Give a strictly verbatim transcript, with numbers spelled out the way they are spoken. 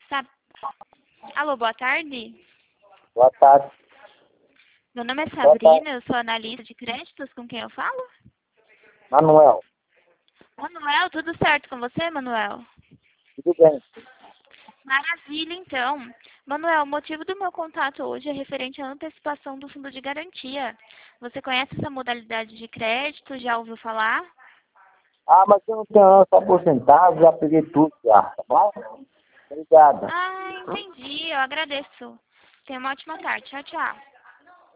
Tá. Alô, boa tarde. Boa tarde. Meu nome é Boa tarde. Sabrina, eu sou analista de créditos. Com quem eu falo? Manuel. Manuel, tudo certo com você, Manuel? Tudo bem? Maravilha, então. Manuel, o motivo do meu contato hoje é referente à antecipação do fundo de garantia. Você conhece essa modalidade de crédito? Já ouviu falar? Ah, mas eu não tenho essa porcentagem, já peguei tudo já, tá bom? Obrigado. Ah, entendi. Eu agradeço. Tenha uma ótima tarde. Tchau, tchau.